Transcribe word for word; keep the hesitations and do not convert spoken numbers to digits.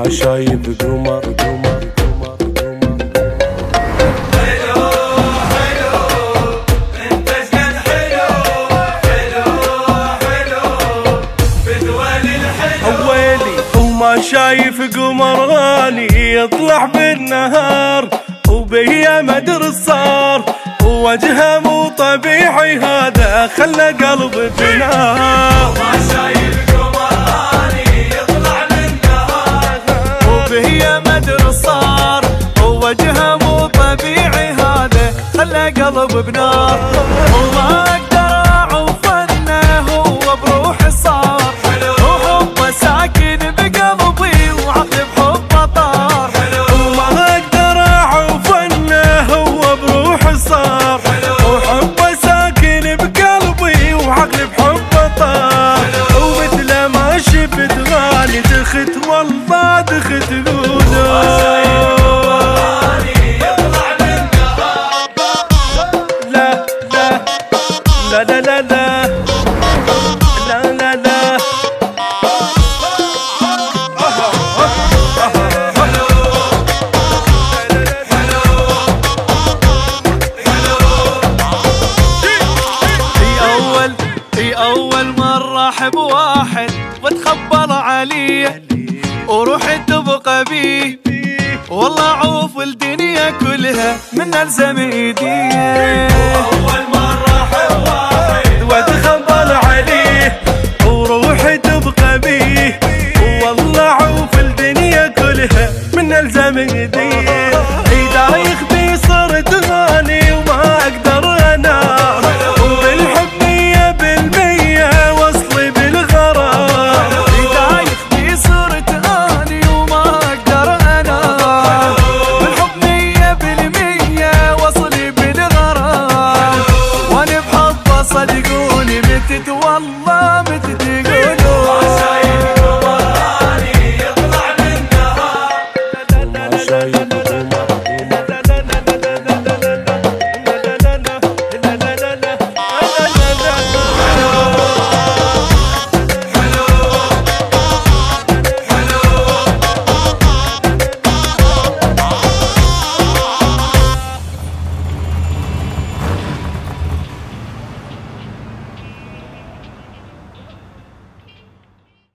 وما شايف قمر قمر قمر قمر. حلو حلو انت شقد حلو حلو حلو بدوال الحلو ويلي وما شايف قمر غالي يطلع بالنهار وبيا مدر صار ووجهه مو طبيعي هذا خلى قلبي بنار. ما شايف قمر غالي يطلع بالنهار وبهي مدر صار ووجهه مو طبيعي هذا خلى قلبي بنار. وما اقدر اعوف انه هو بروحي صار وحبه ساكن بقلبي وعقلي بحبه طار. وما اقدر اعوف انه هو بروحي صار وحبه ساكن بقلبي وعقلي بحبه طار. ومثل ما شفت غالي دخت والله دخت قوله. لا لا لا لا لا لا لا لا في اول في اول مرة احب واحد واتخبل عليه وروحي تبقى بيه والله عوف الدنيا كلها من الزم ايديه. اول مرة احب واحد واتخبل عليه وروحي تبقى بيه والله عوف الدنيا كلها من الزم ايديه.